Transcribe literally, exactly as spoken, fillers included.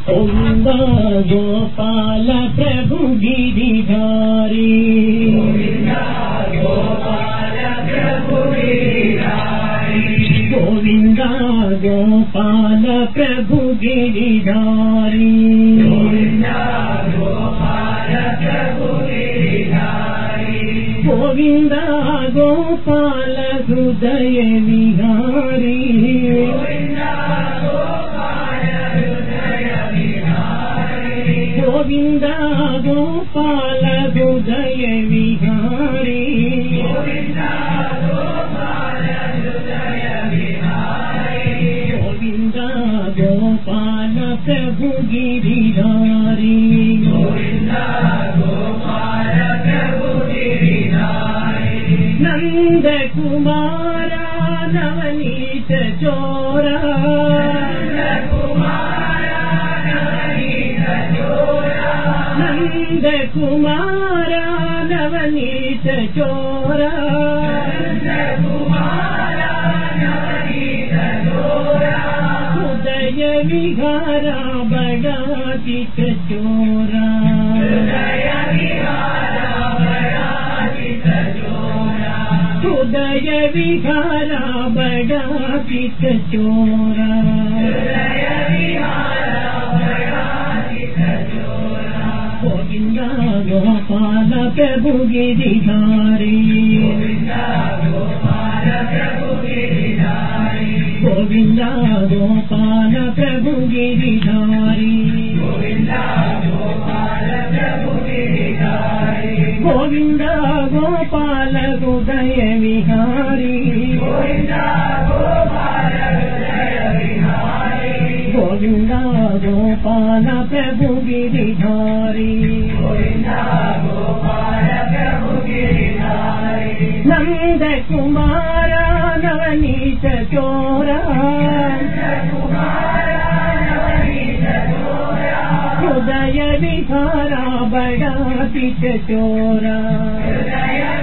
गोविंद गोपाल प्रभु गिरिधारी गोविंद गोपाल प्रभु गिरिधारी गोविंद गोपाल हृदय विहारी गोविंद गोपाल हृदय विहारी गोविंद गोपाल प्रभु गिरिधारी नंद कुमारा नवनीत चोरा नंद कुमारा नवनीत चोरा उदय विहारा बड़ा चित चोरा उदय विहारा बड़ा चित चोरा गोविंद गोपाल प्रभु गिरिधारी गोविंद गोपाल प्रभु गिरिधारी गोविंद गोपाल हृदय विहारी गोविंद गोपाल प्रभु गिरिधारी नंद कुमारा नवनीत चोरा हृदय विहारा बड़ा चित चोरा